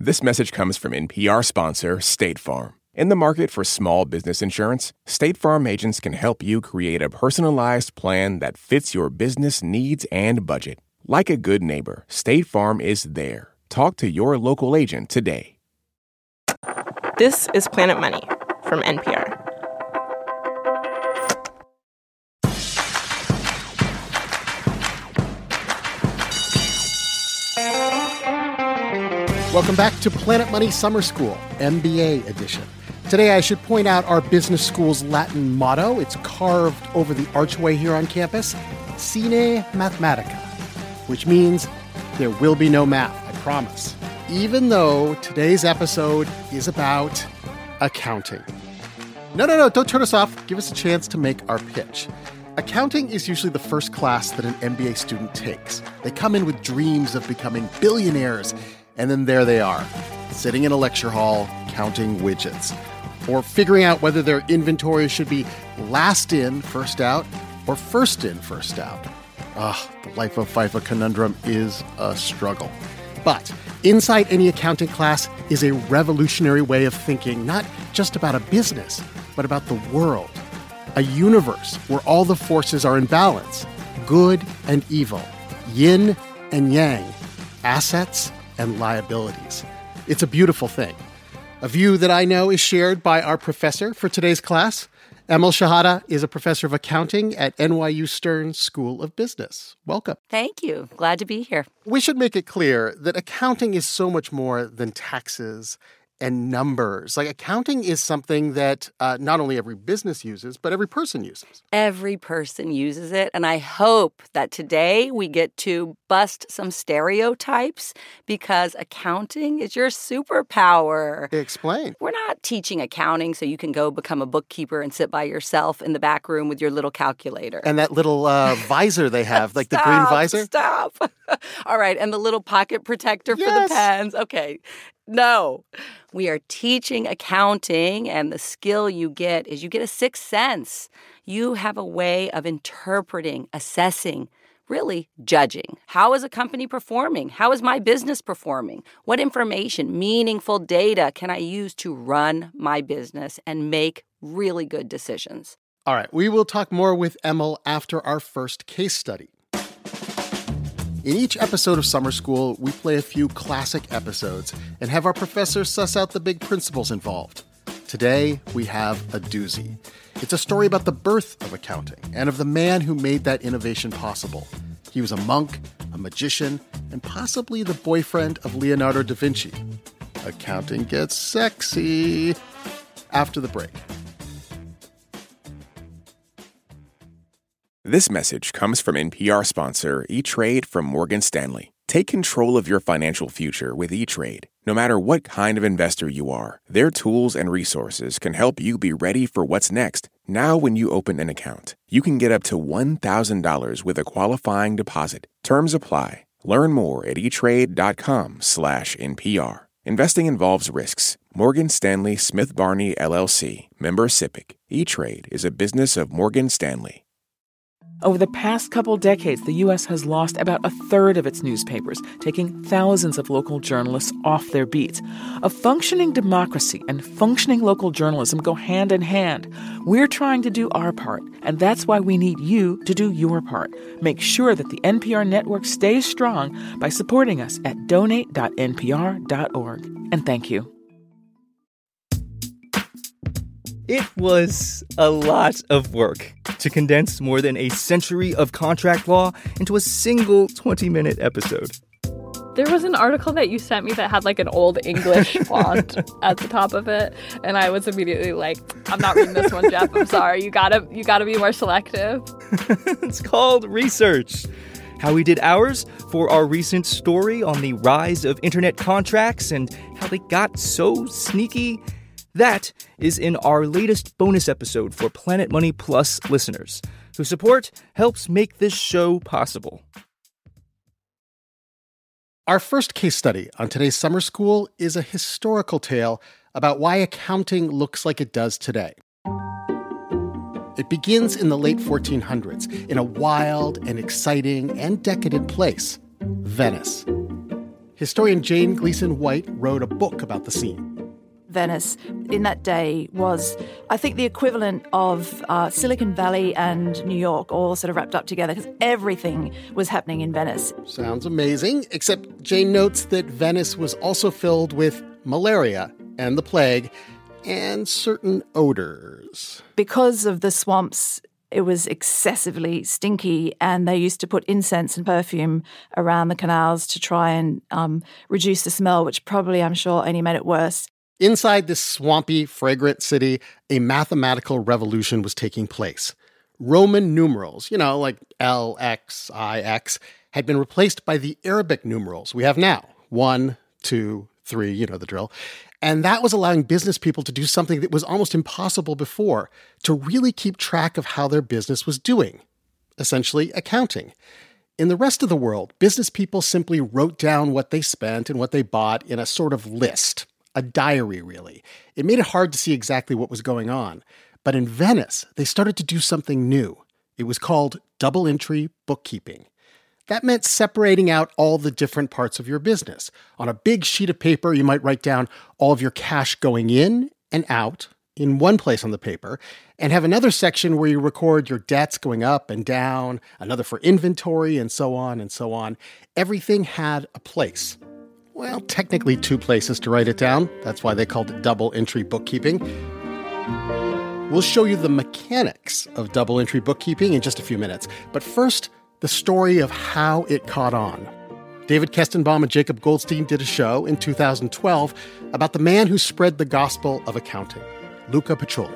This message comes from NPR sponsor State Farm. In the market for small business insurance, State Farm agents can help you create a personalized plan that fits your business needs and budget. Like a good neighbor, State Farm is there. Talk to your local agent today. This is Planet Money from NPR. Welcome back to Planet Money Summer School, MBA edition. Today, I should point out our business school's Latin motto. It's carved over the archway here on campus, Sine Mathematica, which means there will be no math, I promise. Even though today's episode is about accounting. No, don't turn us off. Give us a chance to make our pitch. Accounting is usually the first class that an MBA student takes. They come in with dreams of becoming billionaires, and then there they are, sitting in a lecture hall counting widgets, or figuring out whether their inventory should be last in, first out, or first in, first out. The life of FIFA conundrum is a struggle. But inside any accounting class is a revolutionary way of thinking, not just about a business, but about the world. A universe where all the forces are in balance, good and evil, yin and yang, assets and liabilities. It's a beautiful thing. A view that I know is shared by our professor for today's class. Emil Shahada is a professor of accounting at NYU Stern School of Business. Welcome. Thank you. Glad to be here. We should make it clear that accounting is so much more than taxes and numbers. Like, accounting is something that not only every business uses, but every person uses. Every person uses it. And I hope that today we get to bust some stereotypes, because accounting is your superpower. Explain. We're not teaching accounting so you can go become a bookkeeper and sit by yourself in the back room with your little calculator. And that little visor they have, like the green visor? Stop. All right. And the little pocket protector for the pens. Okay. No, we are teaching accounting, and the skill you get is you get a sixth sense. You have a way of interpreting, assessing, really judging. How is a company performing? How is my business performing? What information, meaningful data can I use to run my business and make really good decisions? All right, we will talk more with Emil after our first case study. In each episode of Summer School, we play a few classic episodes and have our professor suss out the big principles involved. Today, we have a doozy. It's a story about the birth of accounting and of the man who made that innovation possible. He was a monk, a magician, and possibly the boyfriend of Leonardo da Vinci. Accounting gets sexy after the break. This message comes from NPR sponsor E-Trade from Morgan Stanley. Take control of your financial future with E-Trade. No matter what kind of investor you are, their tools and resources can help you be ready for what's next. Now, when you open an account, you can get up to $1,000 with a qualifying deposit. Terms apply. Learn more at etrade.com/NPR. Investing involves risks. Morgan Stanley Smith Barney, LLC. Member SIPC. E-Trade is a business of Morgan Stanley. Over the past couple decades, the U.S. has lost about a third of its newspapers, taking thousands of local journalists off their beats. A functioning democracy and functioning local journalism go hand in hand. We're trying to do our part, and that's why we need you to do your part. Make sure that the NPR network stays strong by supporting us at donate.npr.org. And thank you. It was a lot of work to condense more than a century of contract law into a single 20-minute episode. There was an article that you sent me that had like an old English font at the top of it, and I was immediately like, I'm not reading this one, Jeff. I'm sorry. You gotta be more selective. It's called research. How we did ours for our recent story on the rise of internet contracts and how they got so sneaky. That is in our latest bonus episode for Planet Money Plus listeners, whose support helps make this show possible. Our first case study on today's Summer School is a historical tale about why accounting looks like it does today. It begins in the late 1400s in a wild and exciting and decadent place, Venice. Historian Jane Gleason White wrote a book about the scene. Venice in that day was, I think, the equivalent of Silicon Valley and New York all sort of wrapped up together because everything was happening in Venice. Sounds amazing, except Jane notes that Venice was also filled with malaria and the plague and certain odors. Because of the swamps, it was excessively stinky, and they used to put incense and perfume around the canals to try and reduce the smell, which probably, I'm sure, only made it worse. Inside this swampy, fragrant city, a mathematical revolution was taking place. Roman numerals, like L, X, I, X, had been replaced by the Arabic numerals we have now. 1, 2, 3, you know the drill. And that was allowing business people to do something that was almost impossible before, to really keep track of how their business was doing. Essentially, accounting. In the rest of the world, business people simply wrote down what they spent and what they bought in a sort of list. A diary, really. It made it hard to see exactly what was going on. But in Venice, they started to do something new. It was called double entry bookkeeping. That meant separating out all the different parts of your business. On a big sheet of paper, you might write down all of your cash going in and out in one place on the paper, and have another section where you record your debts going up and down, another for inventory, and so on and so on. Everything had a place. Well, technically 2 places to write it down. That's why they called it double entry bookkeeping. We'll show you the mechanics of double entry bookkeeping in just a few minutes. But first, the story of how it caught on. David Kestenbaum and Jacob Goldstein did a show in 2012 about the man who spread the gospel of accounting, Luca Pacioli.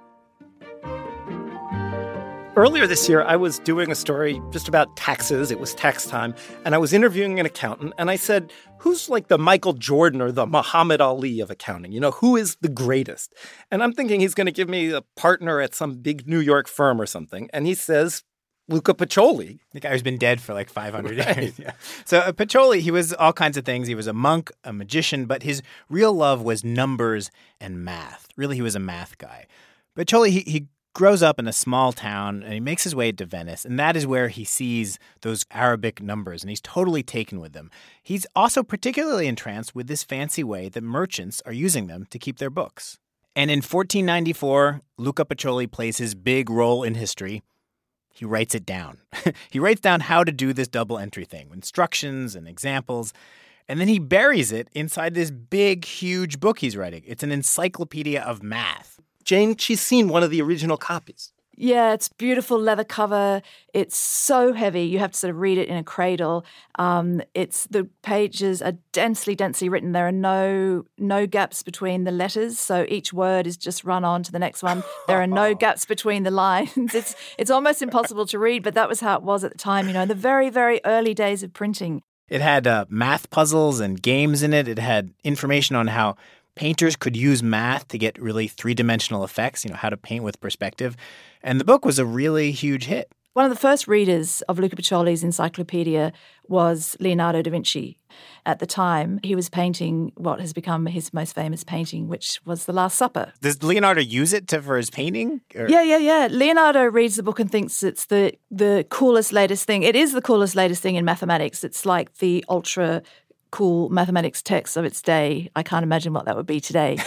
Earlier this year, I was doing a story just about taxes. It was tax time. And I was interviewing an accountant. And I said, who's like the Michael Jordan or the Muhammad Ali of accounting? Who is the greatest? And I'm thinking he's going to give me a partner at some big New York firm or something. And he says, Luca Pacioli. The guy who's been dead for like 500 years. Yeah. So Pacioli, he was all kinds of things. He was a monk, a magician, but his real love was numbers and math. Really, he was a math guy. Pacioli, he grows up in a small town, and he makes his way to Venice, and that is where he sees those Arabic numbers, and he's totally taken with them. He's also particularly entranced with this fancy way that merchants are using them to keep their books. And in 1494, Luca Pacioli plays his big role in history. He writes it down. He writes down how to do this double entry thing, instructions and examples, and then he buries it inside this big, huge book he's writing. It's an encyclopedia of math. Jane, she's seen one of the original copies. Yeah, it's beautiful leather cover. It's so heavy. You have to sort of read it in a cradle. The pages are densely written. There are no gaps between the letters, so each word is just run on to the next one. There are no gaps between the lines. It's almost impossible to read, but that was how it was at the time, the very, very early days of printing. It had math puzzles and games in it. It had information on how painters could use math to get really three-dimensional effects, how to paint with perspective. And the book was a really huge hit. One of the first readers of Luca Pacioli's encyclopedia was Leonardo da Vinci. At the time, he was painting what has become his most famous painting, which was The Last Supper. Does Leonardo use it for his painting? Or? Yeah. Leonardo reads the book and thinks it's the coolest, latest thing. It is the coolest, latest thing in mathematics. It's like the ultra cool mathematics text of its day. I can't imagine what that would be today.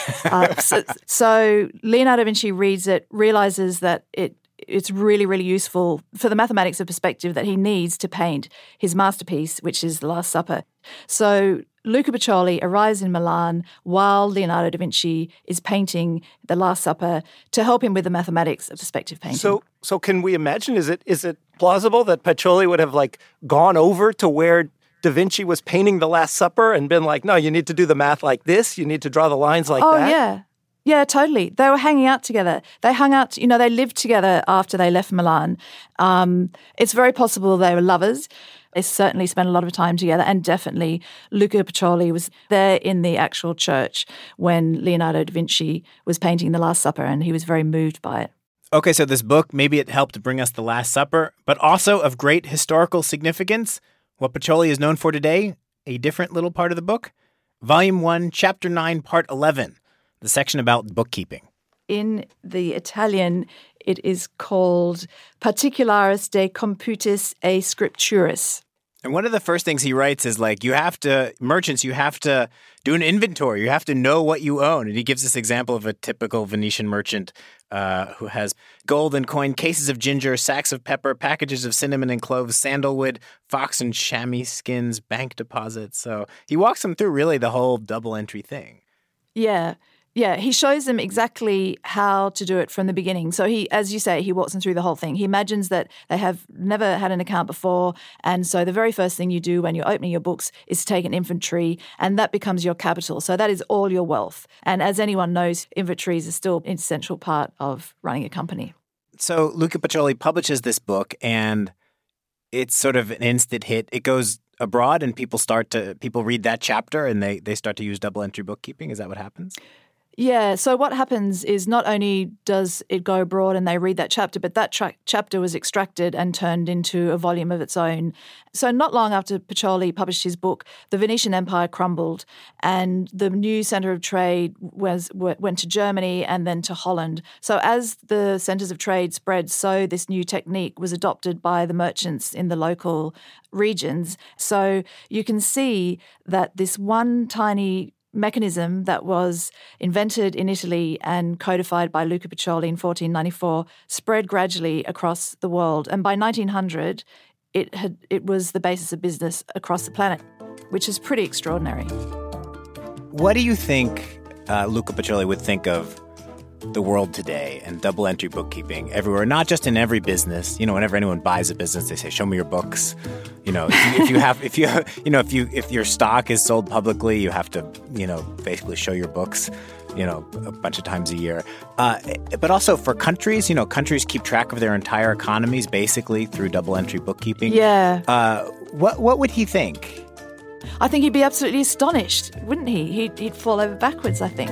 So Leonardo da Vinci reads it, realizes that it's really, really useful for the mathematics of perspective that he needs to paint his masterpiece, which is The Last Supper. So Luca Pacioli arrives in Milan while Leonardo da Vinci is painting The Last Supper to help him with the mathematics of perspective painting. So can we imagine, is it plausible that Pacioli would have gone over to where Da Vinci was painting The Last Supper and been like, no, you need to do the math like this. You need to draw the lines like that. Oh, yeah. Yeah, totally. They were hanging out together. They hung out, they lived together after they left Milan. It's very possible they were lovers. They certainly spent a lot of time together, and definitely Luca Pacioli was there in the actual church when Leonardo da Vinci was painting The Last Supper, and he was very moved by it. Okay, so this book, maybe it helped bring us The Last Supper, but also of great historical significance. What Pacioli is known for today, a different little part of the book. Volume 1, Chapter 9, Part 11, the section about bookkeeping. In the Italian, it is called Particularis de Computis e Scripturis. And one of the first things he writes is like, you have to do an inventory. You have to know what you own. And he gives this example of a typical Venetian merchant who has gold and coin, cases of ginger, sacks of pepper, packages of cinnamon and cloves, sandalwood, fox and chamois skins, bank deposits. So he walks them through really the whole double entry thing. Yeah. Yeah, he shows them exactly how to do it from the beginning. So he, as you say, he walks them through the whole thing. He imagines that they have never had an account before. And so the very first thing you do when you're opening your books is to take an inventory, and that becomes your capital. So that is all your wealth. And as anyone knows, inventories are still an essential part of running a company. So Luca Pacioli publishes this book, and it's sort of an instant hit. It goes abroad, and people read that chapter, and they start to use double entry bookkeeping. Is that what happens? Yeah, so what happens is not only does it go abroad and they read that chapter, but that chapter was extracted and turned into a volume of its own. So not long after Pacioli published his book, the Venetian Empire crumbled, and the new centre of trade went to Germany and then to Holland. So as the centres of trade spread, so this new technique was adopted by the merchants in the local regions. So you can see that this one tiny mechanism that was invented in Italy and codified by Luca Pacioli in 1494 spread gradually across the world. And by 1900, it was the basis of business across the planet, which is pretty extraordinary. What do you think Luca Pacioli would think of the world today and double entry bookkeeping everywhere, not just in every business? You know, whenever anyone buys a business, they say, "Show me your books." You know, if your stock is sold publicly, you have to, basically show your books, a bunch of times a year. But also for countries, countries keep track of their entire economies basically through double entry bookkeeping. Yeah. What would he think? I think he'd be absolutely astonished, wouldn't he? He'd fall over backwards, I think.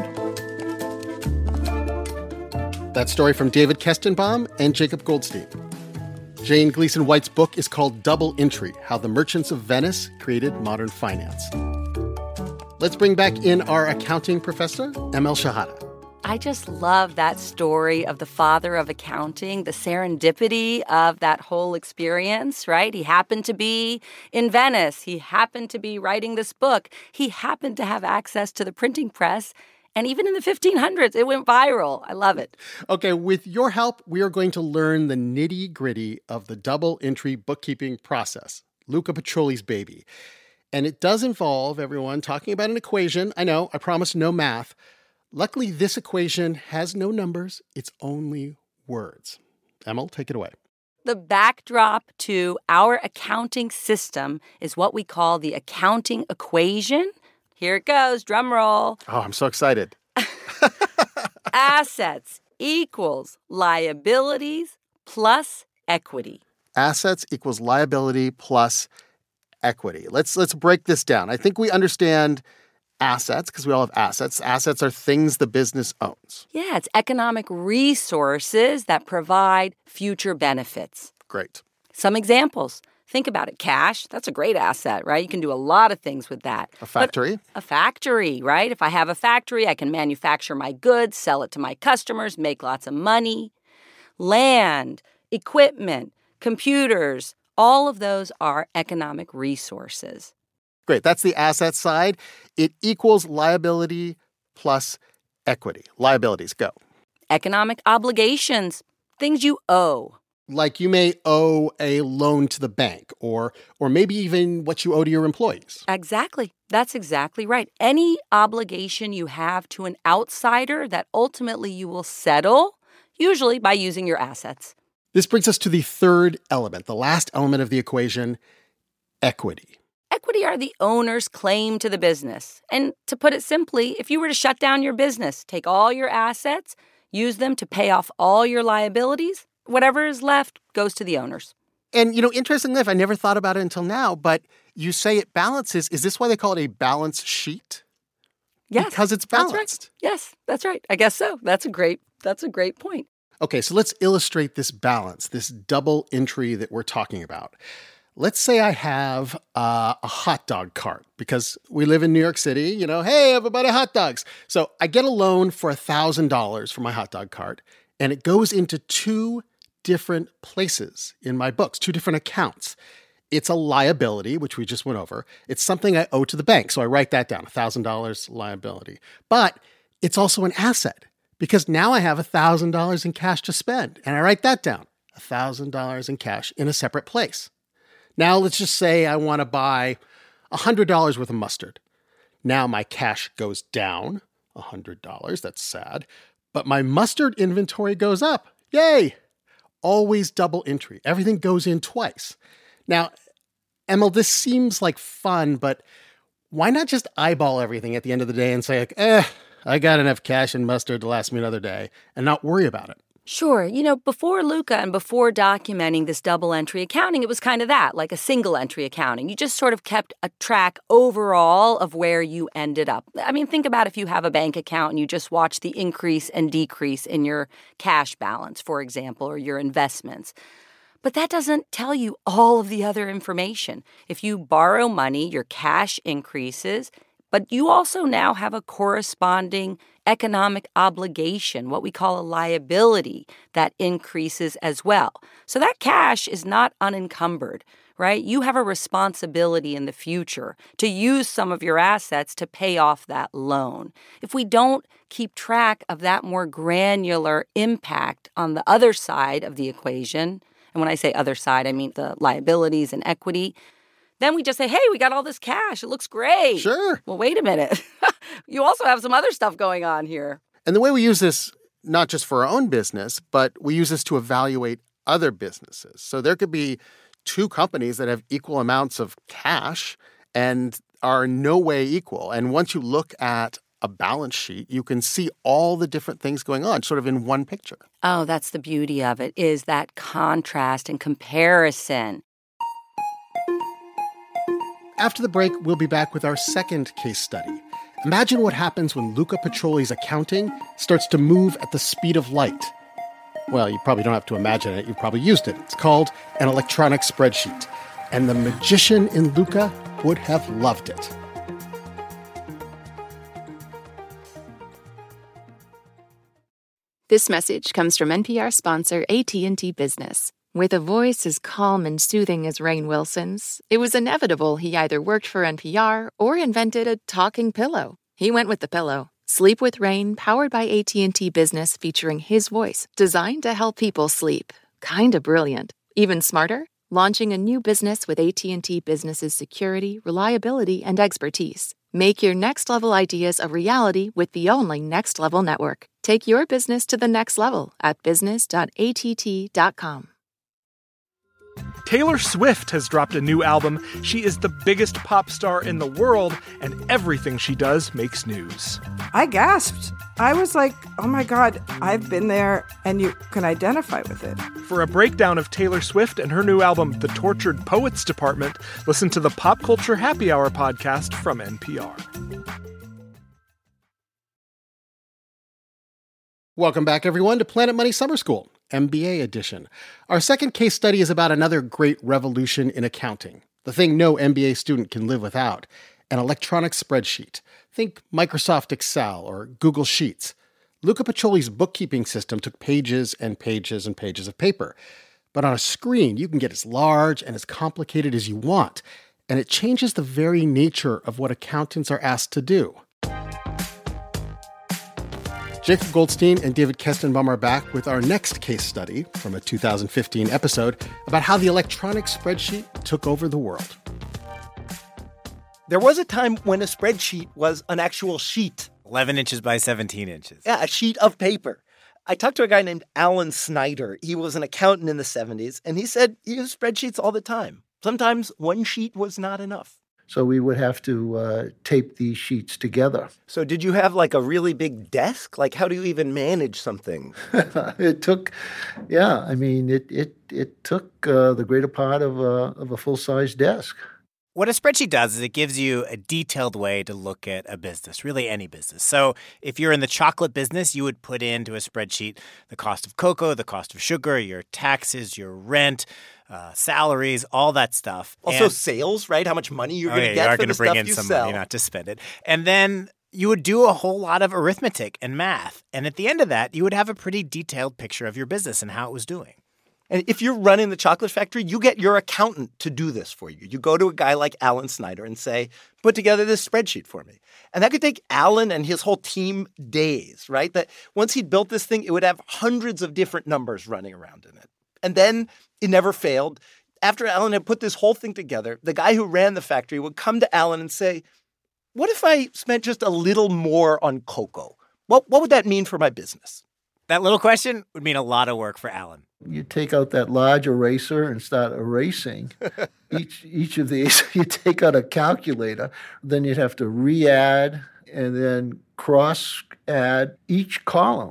That story from David Kestenbaum and Jacob Goldstein. Jane Gleason White's book is called Double Entry: How the Merchants of Venice Created Modern Finance. Let's bring back in our accounting professor, Emel Shahada. I just love that story of the father of accounting, the serendipity of that whole experience, right? He happened to be in Venice. He happened to be writing this book. He happened to have access to the printing press. And even in the 1500s, it went viral. I love it. Okay, with your help, we are going to learn the nitty-gritty of the double entry bookkeeping process, Luca Pacioli's baby. And it does involve, everyone, talking about an equation. I know, I promise no math. Luckily, this equation has no numbers. It's only words. Emil, take it away. The backdrop to our accounting system is what we call the accounting equation. Here it goes. Drum roll. Oh, I'm so excited. Assets equals liabilities plus equity. Assets equals liability plus equity. Let's break this down. I think we understand assets because we all have assets. Assets are things the business owns. Yeah, it's economic resources that provide future benefits. Great. Some examples. Think about it. Cash, that's a great asset, right? You can do a lot of things with that. A factory. A factory, right? If I have a factory, I can manufacture my goods, sell it to my customers, make lots of money. Land, equipment, computers, all of those are economic resources. Great. That's the asset side. It equals liability plus equity. Liabilities, go. Economic obligations, things you owe. Like you may owe a loan to the bank or maybe even what you owe to your employees. Exactly. That's exactly right. Any obligation you have to an outsider that ultimately you will settle, usually by using your assets. This brings us to the third element, the last element of the equation, equity. Equity are the owner's claim to the business. And to put it simply, if you were to shut down your business, take all your assets, use them to pay off all your liabilities, whatever is left goes to the owners. And, interestingly enough, I never thought about it until now, but you say it balances. Is this why they call it a balance sheet? Yes. Because it's balanced. That's right. Yes, that's right. I guess so. That's a great point. Okay, so let's illustrate this balance, this double entry that we're talking about. Let's say I have a hot dog cart because we live in New York City. Hey, everybody, hot dogs. So I get a loan for $1,000 for my hot dog cart, and it goes into two different places in my books, two different accounts. It's a liability, which we just went over. It's something I owe to the bank. So I write that down, $1,000 liability. But it's also an asset because now I have $1,000 in cash to spend. And I write that down, $1,000 in cash in a separate place. Now let's just say I want to buy $100 worth of mustard. Now my cash goes down $100. That's sad. But my mustard inventory goes up. Yay! Always double entry. Everything goes in twice. Now, Emil, this seems like fun, but why not just eyeball everything at the end of the day and say, like, I got enough cash and mustard to last me another day and not worry about it? Sure. Before Luca and before documenting this double entry accounting, it was kind of that, like a single entry accounting. You just sort of kept a track overall of where you ended up. I mean, think about if you have a bank account and you just watch the increase and decrease in your cash balance, for example, or your investments. But that doesn't tell you all of the other information. If you borrow money, your cash increases, but you also now have a corresponding economic obligation, what we call a liability, that increases as well. So that cash is not unencumbered, right? You have a responsibility in the future to use some of your assets to pay off that loan. If we don't keep track of that more granular impact on the other side of the equation, and when I say other side, I mean the liabilities and equity, then we just say, hey, we got all this cash. It looks great. Sure. Well, wait a minute. You also have some other stuff going on here. And the way we use this, not just for our own business, but we use this to evaluate other businesses. So there could be two companies that have equal amounts of cash and are in no way equal. And once you look at a balance sheet, you can see all the different things going on sort of in one picture. Oh, that's the beauty of it, is that contrast and comparison. After the break, we'll be back with our second case study. Imagine what happens when Luca Pacioli's accounting starts to move at the speed of light. Well, you probably don't have to imagine it. You've probably used it. It's called an electronic spreadsheet. And the magician in Luca would have loved it. This message comes from NPR sponsor AT&T Business. With a voice as calm and soothing as Rainn Wilson's, it was inevitable he either worked for NPR or invented a talking pillow. He went with the pillow. Sleep with Rainn, powered by AT&T Business, featuring his voice, designed to help people sleep. Kinda brilliant. Even smarter? Launching a new business with AT&T Business's security, reliability, and expertise. Make your next-level ideas a reality with the only Next Level network. Take your business to the next level at business.att.com. Taylor Swift has dropped a new album. She is the biggest pop star in the world, and everything she does makes news. I gasped. I was like, oh my God, I've been there, and you can identify with it. For a breakdown of Taylor Swift and her new album, The Tortured Poets Department, listen to the Pop Culture Happy Hour podcast from NPR. Welcome back, everyone, to Planet Money Summer School, MBA edition. Our second case study is about another great revolution in accounting, the thing no MBA student can live without, an electronic spreadsheet. Think Microsoft Excel or Google Sheets. Luca Pacioli's bookkeeping system took pages and pages and pages of paper. But on a screen, you can get as large and as complicated as you want, and it changes the very nature of what accountants are asked to do. Jacob Goldstein and David Kestenbaum are back with our next case study from a 2015 episode about how the electronic spreadsheet took over the world. There was a time when a spreadsheet was an actual sheet. 11 inches by 17 inches. Yeah, a sheet of paper. I talked to a guy named Alan Snyder. He was an accountant in the 70s, and he said he used spreadsheets all the time. Sometimes one sheet was not enough. So we would have to tape these sheets together. So did you have like a really big desk? Like how do you even manage something? It took, it took the greater part of a full-size desk. What a spreadsheet does is it gives you a detailed way to look at a business, really any business. So if you're in the chocolate business, you would put into a spreadsheet the cost of cocoa, the cost of sugar, your taxes, your rent, salaries, all that stuff. Also sales, right? How much money you're going to get for the stuff you sell. You are going to bring in some money, not to spend it. And then you would do a whole lot of arithmetic and math. And at the end of that, you would have a pretty detailed picture of your business and how it was doing. And if you're running the chocolate factory, you get your accountant to do this for you. You go to a guy like Alan Snyder and say, put together this spreadsheet for me. And that could take Alan and his whole team days, right? That once he'd built this thing, it would have hundreds of different numbers running around in it. And then it never failed. After Alan had put this whole thing together, the guy who ran the factory would come to Alan and say, what if I spent just a little more on cocoa? What would that mean for my business? That little question would mean a lot of work for Alan. You take out that large eraser and start erasing each of these. You take out a calculator, then you'd have to re-add and then cross-add each column.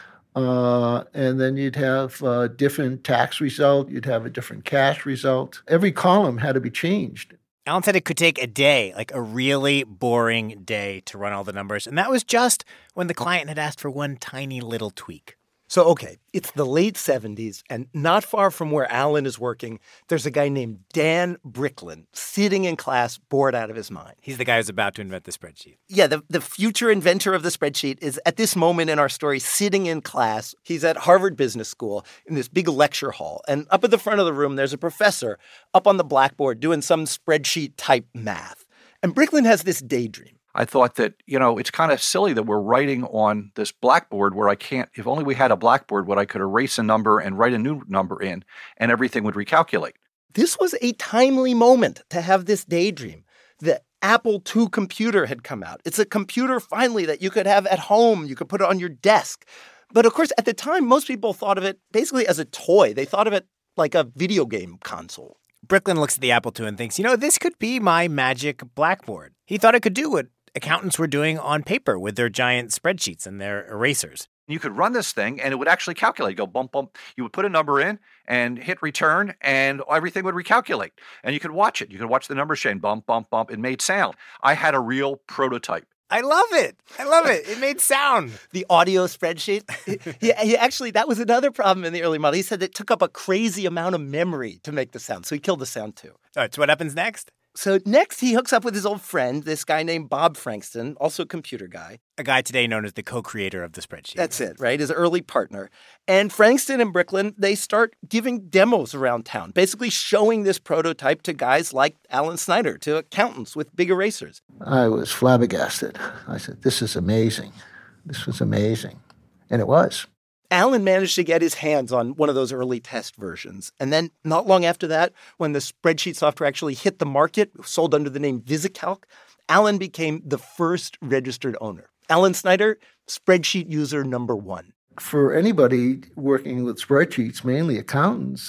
And then you'd have a different tax result. You'd have a different cash result. Every column had to be changed. Alan said it could take a day, like a really boring day, to run all the numbers. And that was just when the client had asked for one tiny little tweak. So, okay, it's the late 70s, and not far from where Alan is working, there's a guy named Dan Bricklin sitting in class, bored out of his mind. He's the guy who's about to invent the spreadsheet. Yeah, the future inventor of the spreadsheet is, at this moment in our story, sitting in class. He's at Harvard Business School in this big lecture hall. And up at the front of the room, there's a professor up on the blackboard doing some spreadsheet-type math. And Bricklin has this daydream. I thought that, it's kind of silly that we're writing on this blackboard where I can't, if only we had a blackboard where I could erase a number and write a new number in and everything would recalculate. This was a timely moment to have this daydream. The Apple II computer had come out. It's a computer, finally, that you could have at home. You could put it on your desk. But of course, at the time, most people thought of it basically as a toy. They thought of it like a video game console. Bricklin looks at the Apple II and thinks, this could be my magic blackboard. He thought it could do what accountants were doing on paper with their giant spreadsheets and their erasers. You could run this thing and it would actually calculate, go bump, bump. You would put a number in and hit return and everything would recalculate. And you could watch it. You could watch the numbers change, bump, bump, bump. It made sound. I had a real prototype. I love it. It made sound. The audio spreadsheet. He actually, that was another problem in the early model. He said it took up a crazy amount of memory to make the sound. So he killed the sound too. All right, so what happens next? So next, he hooks up with his old friend, this guy named Bob Frankston, also a computer guy. A guy today known as the co-creator of the spreadsheet. That's it, right? His early partner. And Frankston and Bricklin, they start giving demos around town, basically showing this prototype to guys like Alan Snyder, to accountants with big erasers. I was flabbergasted. I said, this is amazing. This was amazing. And it was. Alan managed to get his hands on one of those early test versions. And then not long after that, when the spreadsheet software actually hit the market, sold under the name VisiCalc, Alan became the first registered owner. Alan Snyder, spreadsheet user number one. For anybody working with spreadsheets, mainly accountants,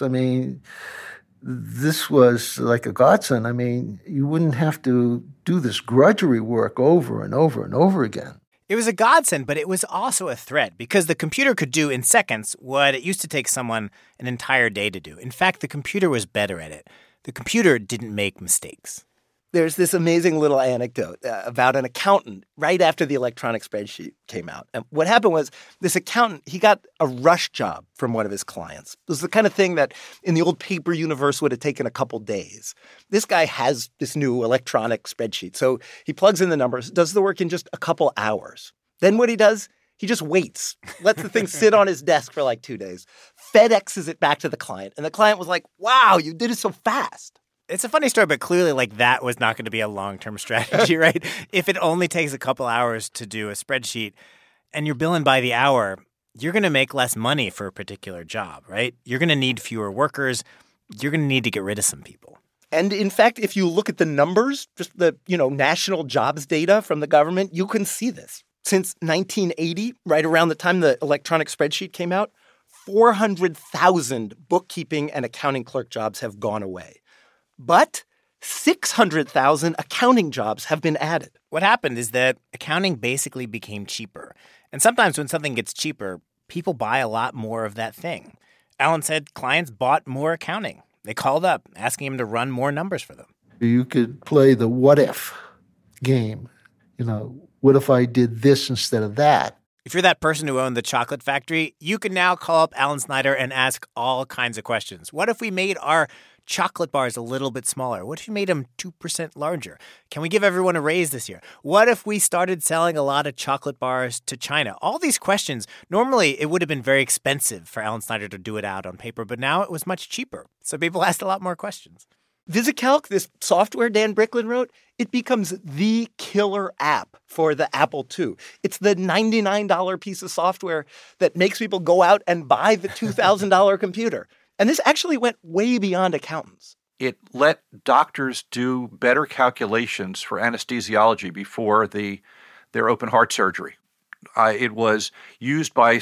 this was like a godsend. You wouldn't have to do this grudgery work over and over and over again. It was a godsend, but it was also a threat because the computer could do in seconds what it used to take someone an entire day to do. In fact, the computer was better at it. The computer didn't make mistakes. There's this amazing little anecdote about an accountant right after the electronic spreadsheet came out. And what happened was this accountant, he got a rush job from one of his clients. It was the kind of thing that in the old paper universe would have taken a couple days. This guy has this new electronic spreadsheet. So he plugs in the numbers, does the work in just a couple hours. Then what he does, he just waits, lets the thing sit on his desk for like 2 days, FedExes it back to the client. And the client was like, wow, you did it so fast. It's a funny story, but clearly, that was not going to be a long-term strategy, right? If it only takes a couple hours to do a spreadsheet and you're billing by the hour, you're going to make less money for a particular job, right? You're going to need fewer workers. You're going to need to get rid of some people. And in fact, if you look at the numbers, just the, national jobs data from the government, you can see this. Since 1980, right around the time the electronic spreadsheet came out, 400,000 bookkeeping and accounting clerk jobs have gone away. But 600,000 accounting jobs have been added. What happened is that accounting basically became cheaper. And sometimes when something gets cheaper, people buy a lot more of that thing. Alan said clients bought more accounting. They called up asking him to run more numbers for them. You could play the what if game. What if I did this instead of that? If you're that person who owned the chocolate factory, you can now call up Alan Snyder and ask all kinds of questions. What if we made our chocolate bars a little bit smaller? What if you made them 2% larger? Can we give everyone a raise this year? What if we started selling a lot of chocolate bars to China? All these questions, normally it would have been very expensive for Alan Snyder to do it out on paper, but now it was much cheaper. So people asked a lot more questions. VisiCalc, this software Dan Bricklin wrote, it becomes the killer app for the Apple II. It's the $99 piece of software that makes people go out and buy the $2,000 computer. And this actually went way beyond accountants. It let doctors do better calculations for anesthesiology before their open heart surgery. It was used by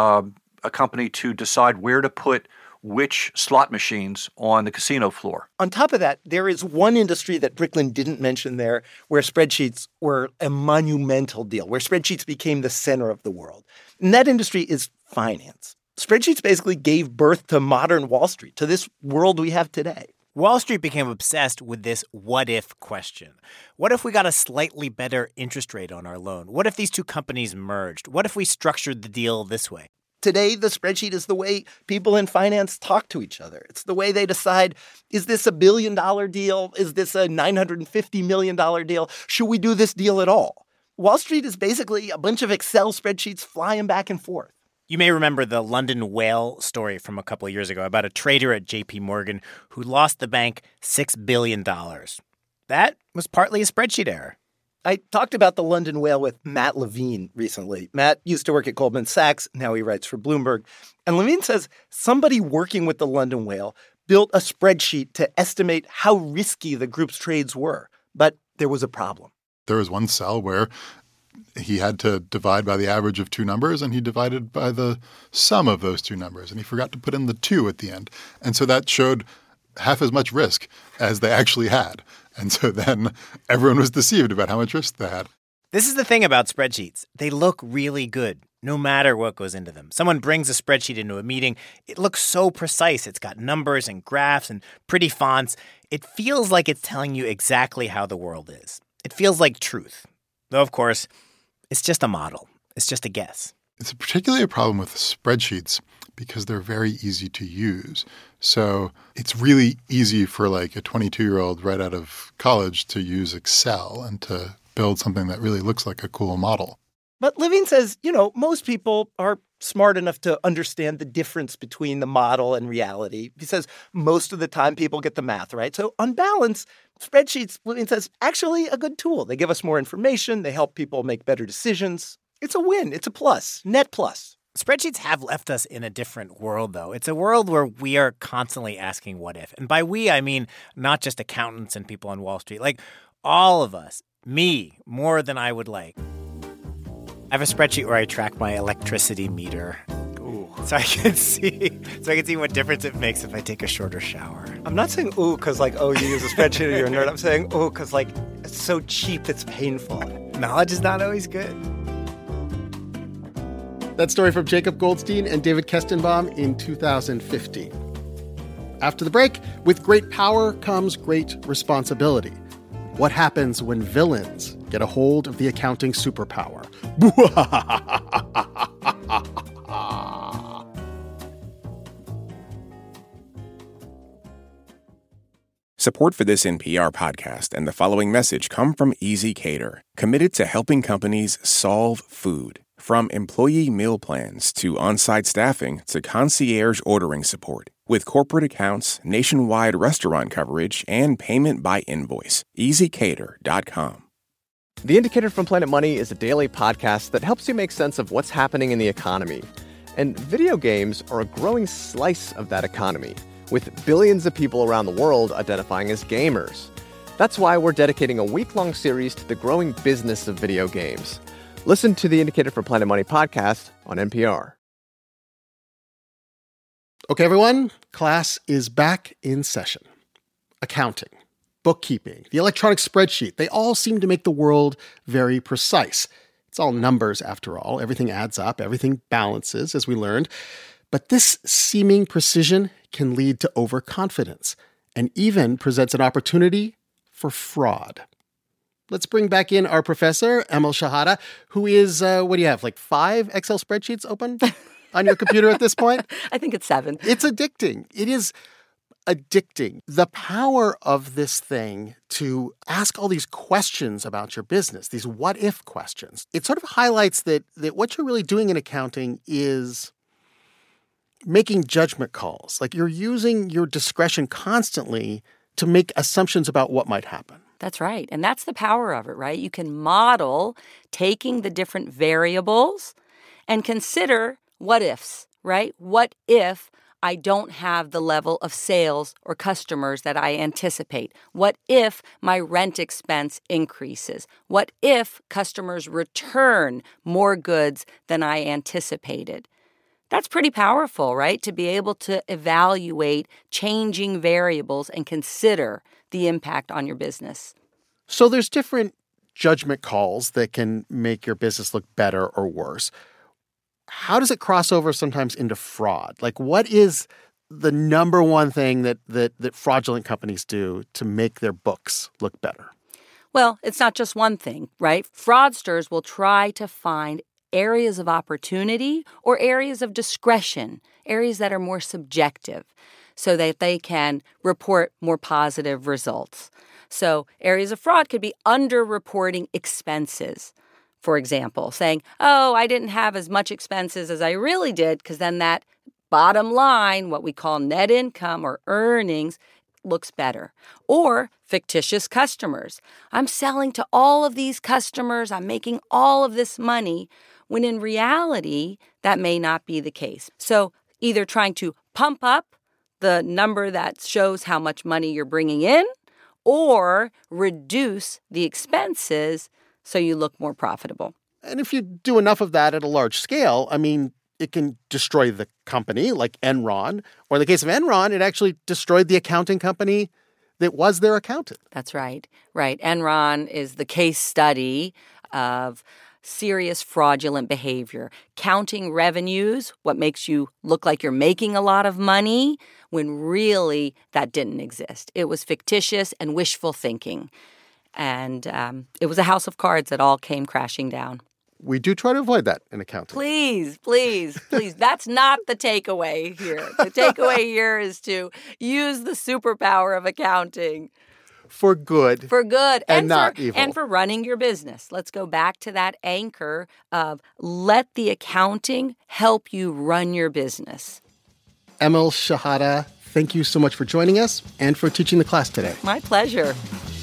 a company to decide where to put which slot machines on the casino floor. On top of that, there is one industry that Bricklin didn't mention there where spreadsheets were a monumental deal, where spreadsheets became the center of the world. And that industry is finance. Spreadsheets basically gave birth to modern Wall Street, to this world we have today. Wall Street became obsessed with this what-if question. What if we got a slightly better interest rate on our loan? What if these two companies merged? What if we structured the deal this way? Today, the spreadsheet is the way people in finance talk to each other. It's the way they decide, is this a $1 billion deal? Is this a $950 million deal? Should we do this deal at all? Wall Street is basically a bunch of Excel spreadsheets flying back and forth. You may remember the London whale story from a couple of years ago about a trader at J.P. Morgan who lost the bank $6 billion. That was partly a spreadsheet error. I talked about the London whale with Matt Levine recently. Matt used to work at Goldman Sachs. Now he writes for Bloomberg. And Levine says somebody working with the London whale built a spreadsheet to estimate how risky the group's trades were. But there was a problem. There was one cell where he had to divide by the average of two numbers, and he divided by the sum of those two numbers. And he forgot to put in the 2 at the end. And so that showed half as much risk as they actually had. And so then everyone was deceived about how much risk they had. This is the thing about spreadsheets. They look really good, no matter what goes into them. Someone brings a spreadsheet into a meeting. It looks so precise. It's got numbers and graphs and pretty fonts. It feels like it's telling you exactly how the world is. It feels like truth. Though, of course, it's just a model. It's just a guess. It's particularly a problem with spreadsheets because they're very easy to use. So it's really easy for like a 22-year-old right out of college to use Excel and to build something that really looks like a cool model. But Levine says, most people are smart enough to understand the difference between the model and reality. He says most of the time people get the math right. So on balance, spreadsheets, Levine says, actually a good tool. They give us more information. They help people make better decisions. It's a win. It's a plus, net plus. Spreadsheets have left us in a different world, though. It's a world where we are constantly asking what if. And by we, I mean not just accountants and people on Wall Street. Like all of us, me, more than I would like. I have a spreadsheet where I track my electricity meter. Ooh. So I can see what difference it makes if I take a shorter shower. I'm not saying ooh because you use a spreadsheet or you're a nerd. I'm saying ooh because it's so cheap it's painful. Knowledge is not always good. That story from Jacob Goldstein and David Kestenbaum in 2015. After the break, with great power comes great responsibility. What happens when villains get a hold of the accounting superpower? Support for this NPR podcast and the following message come from Easy Cater, committed to helping companies solve food. From employee meal plans to on-site staffing to concierge ordering support. With corporate accounts, nationwide restaurant coverage, and payment by invoice. EasyCater.com. The Indicator from Planet Money is a daily podcast that helps you make sense of what's happening in the economy. And video games are a growing slice of that economy, with billions of people around the world identifying as gamers. That's why we're dedicating a week-long series to the growing business of video games. Listen to the Indicator from Planet Money podcast on NPR. Okay, everyone, class is back in session. Accounting, bookkeeping, the electronic spreadsheet, they all seem to make the world very precise. It's all numbers, after all. Everything adds up, everything balances, as we learned. But this seeming precision can lead to overconfidence and even presents an opportunity for fraud. Let's bring back in our professor, Emil Shahada, who is, 5 Excel spreadsheets open on your computer at this point? I think it's 7. It's addicting. It is addicting. The power of this thing to ask all these questions about your business, these what-if questions, it sort of highlights that what you're really doing in accounting is making judgment calls. Like you're using your discretion constantly to make assumptions about what might happen. That's right. And that's the power of it, right? You can model taking the different variables and consider what ifs, right? What if I don't have the level of sales or customers that I anticipate? What if my rent expense increases? What if customers return more goods than I anticipated? That's pretty powerful, right? To be able to evaluate changing variables and consider the impact on your business. So there's different judgment calls that can make your business look better or worse. How does it cross over sometimes into fraud? Like, what is the number one thing that fraudulent companies do to make their books look better? Well, it's not just one thing, right? Fraudsters will try to find areas of opportunity or areas of discretion, areas that are more subjective, so that they can report more positive results. So areas of fraud could be underreporting expenses. For example, saying, oh, I didn't have as much expenses as I really did, because then that bottom line, what we call net income or earnings, looks better. Or fictitious customers. I'm selling to all of these customers. I'm making all of this money, when in reality, that may not be the case. So either trying to pump up the number that shows how much money you're bringing in, or reduce the expenses so you look more profitable. And if you do enough of that at a large scale, I mean, it can destroy the company, like Enron. Or in the case of Enron, it actually destroyed the accounting company that was their accountant. That's right. Right. Enron is the case study of serious fraudulent behavior. Counting revenues, what makes you look like you're making a lot of money, when really that didn't exist. It was fictitious and wishful thinking. And it was a house of cards that all came crashing down. We do try to avoid that in accounting. Please, please, please. That's not the takeaway here. The takeaway here is to use the superpower of accounting. For good. For good. And not evil. And for running your business. Let's go back to that anchor of let the accounting help you run your business. Emil Shahada, thank you so much for joining us and for teaching the class today. My pleasure.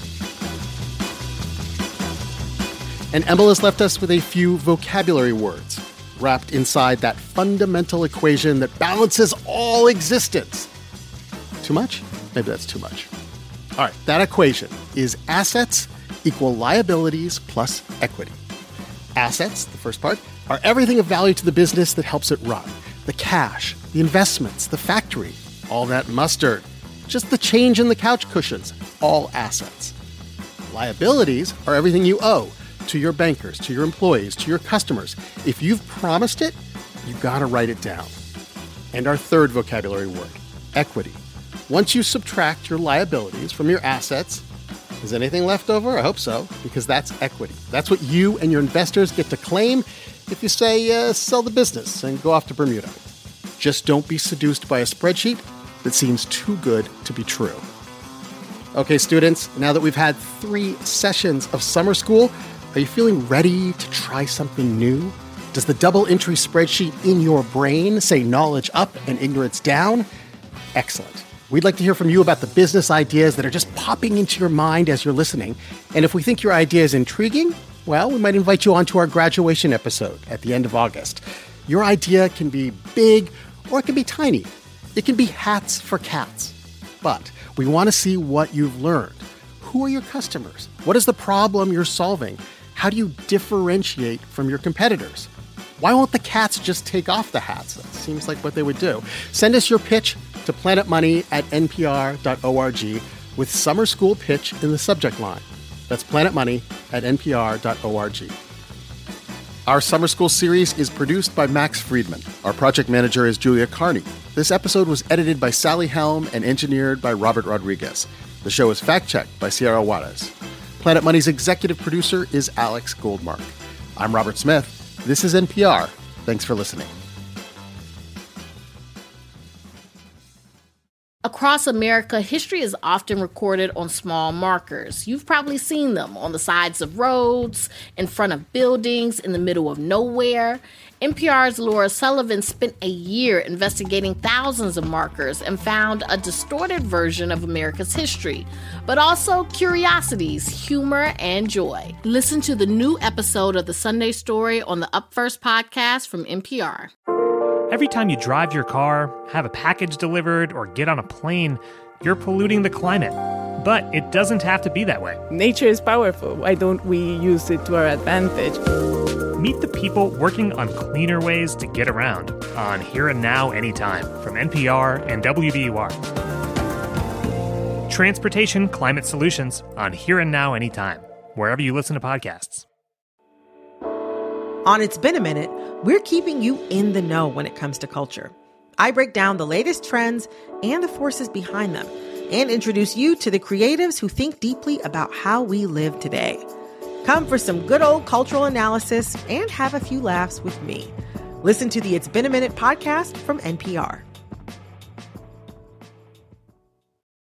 And Emil has left us with a few vocabulary words wrapped inside that fundamental equation that balances all existence. Too much? Maybe that's too much. All right, that equation is assets equal liabilities plus equity. Assets, the first part, are everything of value to the business that helps it run. The cash, the investments, the factory, all that mustard. Just the change in the couch cushions, all assets. Liabilities are everything you owe to your bankers, to your employees, to your customers. If you've promised it, you gotta write it down. And our third vocabulary word, equity. Once you subtract your liabilities from your assets, is anything left over? I hope so, because that's equity. That's what you and your investors get to claim if you say sell the business and go off to Bermuda. Just don't be seduced by a spreadsheet that seems too good to be true. Okay, students, now that we've had 3 sessions of summer school, are you feeling ready to try something new? Does the double entry spreadsheet in your brain say knowledge up and ignorance down? Excellent. We'd like to hear from you about the business ideas that are just popping into your mind as you're listening. And if we think your idea is intriguing, well, we might invite you onto our graduation episode at the end of August. Your idea can be big or it can be tiny. It can be hats for cats. But we want to see what you've learned. Who are your customers? What is the problem you're solving? How do you differentiate from your competitors? Why won't the cats just take off the hats? That seems like what they would do. Send us your pitch to planetmoney@npr.org with summer school pitch in the subject line. That's planetmoney@npr.org. Our summer school series is produced by Max Friedman. Our project manager is Julia Carney. This episode was edited by Sally Helm and engineered by Robert Rodriguez. The show is fact-checked by Sierra Juarez. Planet Money's executive producer is Alex Goldmark. I'm Robert Smith. This is NPR. Thanks for listening. A Across America, history is often recorded on small markers. You've probably seen them on the sides of roads, in front of buildings, in the middle of nowhere. NPR's Laura Sullivan spent a year investigating thousands of markers and found a distorted version of America's history, but also curiosities, humor, and joy. Listen to the new episode of The Sunday Story on the Up First podcast from NPR. Every time you drive your car, have a package delivered, or get on a plane, you're polluting the climate. But it doesn't have to be that way. Nature is powerful. Why don't we use it to our advantage? Meet the people working on cleaner ways to get around on Here and Now Anytime from NPR and WBUR. Transportation Climate Solutions on Here and Now Anytime, wherever you listen to podcasts. On It's Been a Minute, we're keeping you in the know when it comes to culture. I break down the latest trends and the forces behind them, and introduce you to the creatives who think deeply about how we live today. Come for some good old cultural analysis and have a few laughs with me. Listen to the It's Been a Minute podcast from NPR.